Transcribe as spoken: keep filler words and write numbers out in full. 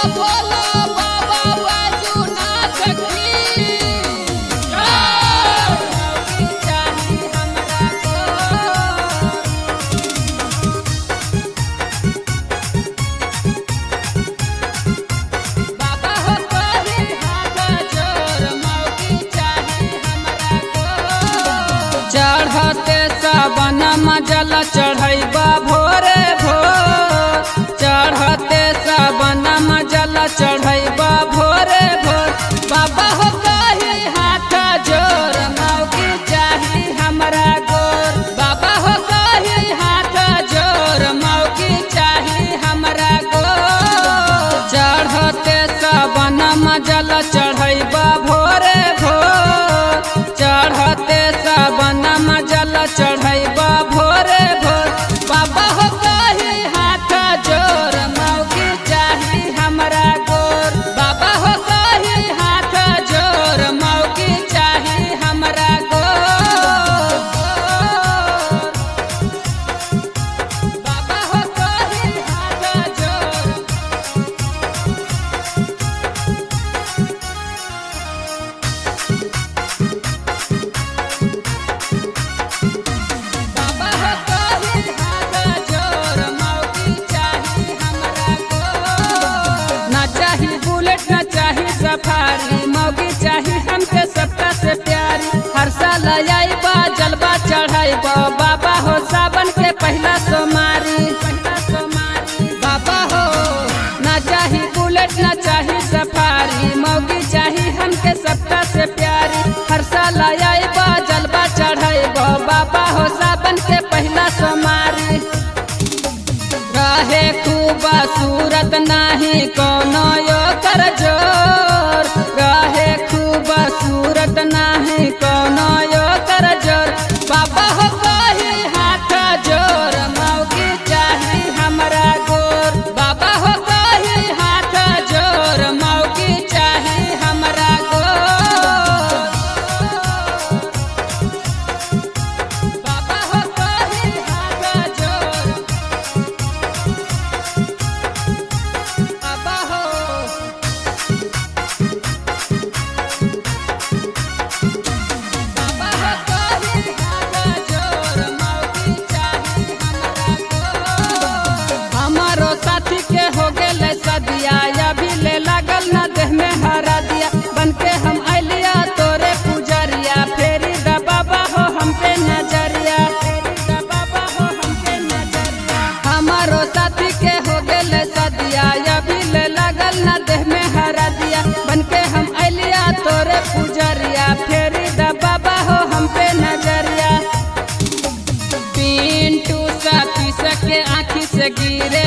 चढ़ते सावन मजल चढ़ैबा भोरे भोर, चढ़ते सावन मजल चढ़ैबा भोरे भोर। बाबा हो कही हाथ जोर मौगी चाही हमरा गोर, बाबा हो कही हाथ जोर मौगी चाही हमरा गोर। चढ़ते सावन मजल चढ़ैबा भोरे भोर, चढ़ते सावन मजल चढ़ैबा भोरे भोर। बाबा हो कही हाथ जोर मौगी चाही हमरा गोर, बाबा हो कही हाथ जोर मौगी चाही हमरा गोर। बाबा हो कही हाथ जोर, बाबा हो कही हाथ जोर मौगी चाही हमरा गोर। ना चाही बुलेट ना चाही सफारी, मौगी चाही हमके सबका से प्यारी। हर साल आईबा जलवा चढ़ाईबा, बाबा हो सावन के पहला सोमारी, पहला सोमारी। बाबा हो ना चाही बुलेट ना चाही सफारी, मौगी चाही हमके सबका से प्यारी। हर साल आईबा जलवा चढ़ाईबा, बाबा हो सावन के पहला सोमारी। रहे खूब सूरत नाही कोनो यो कर जोर, रहे खूब सूरत नाही कोनो यो कर जोर। बाबा हो कही हाथ जोर मौगी चाही हमरा गोर, बाबा हो कही हाथ जोर मौगी चाही हमरा गोर। बाबा हो कही हाथ जोर, बाबा हो बाबा हो कही हाथ जोर मौगी चाही हमरा गोर। हमारो साथी के हो गेले सदिया, अभी ले लागल ना देह में हरा दिया। बनके हम अलिया तोरे पुजरिया, फेरी दा बाबा हो हमके नजरिया, फेरी दा बाबा हो हमके नजरिया। हमारो साथी के हो गेले सदिया, अभी ले लागल ना देह में हरा दिया। बनके हम अलिया तोरे पुजरिया, फेरी दा बाबा हो हमके नजरिया। पिंटू साथी सके आँखी से गिरे